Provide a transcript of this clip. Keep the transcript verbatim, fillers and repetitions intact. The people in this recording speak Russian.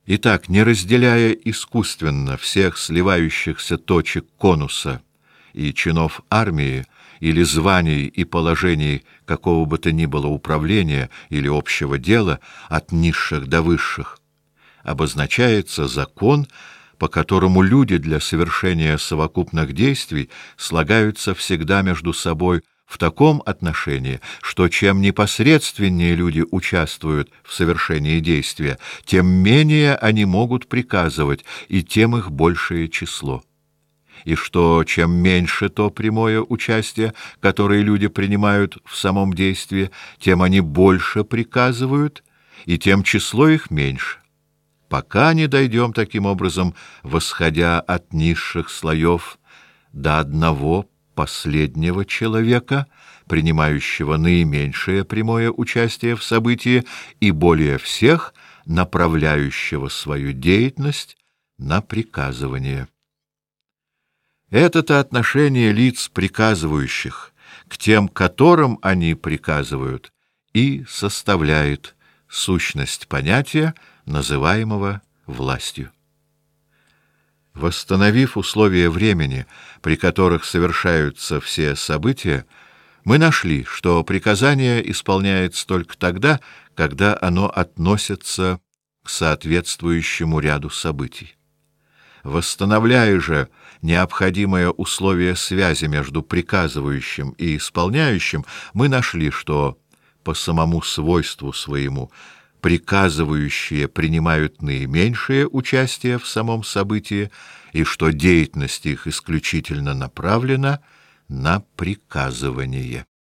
Итак, не разделяя искусственно всех сливающихся точек конуса и чинов армии, или званий и положений какого бы то ни было управления или общего дела от низших до высших, обозначается закон, по которому люди для совершения совокупных действий слагаются всегда между собой в таком отношении, что чем непосредственнее люди участвуют в совершении действия, тем менее они могут приказывать, и тем их большее число. И что чем меньше то прямое участие, которое люди принимают в самом действии, тем они больше приказывают, и тем число их меньше. Пока не дойдем таким образом, восходя от низших слоев до одного последнего человека, принимающего наименьшее прямое участие в событии и более всех направляющего свою деятельность на приказывание. Это-то отношение лиц приказывающих к тем, которым они приказывают, и составляет сущность понятия, называемого властью. Восстановив условия времени, при которых совершаются все события, мы нашли, что приказание исполняется только тогда, когда оно относится к соответствующему ряду событий. Восстановляя же необходимое условие связи между приказывающим и исполняющим, мы нашли, что по самому свойству своему приказывающие принимают наименьшее участие в самом событии, и что деятельность их исключительно направлена на приказывание.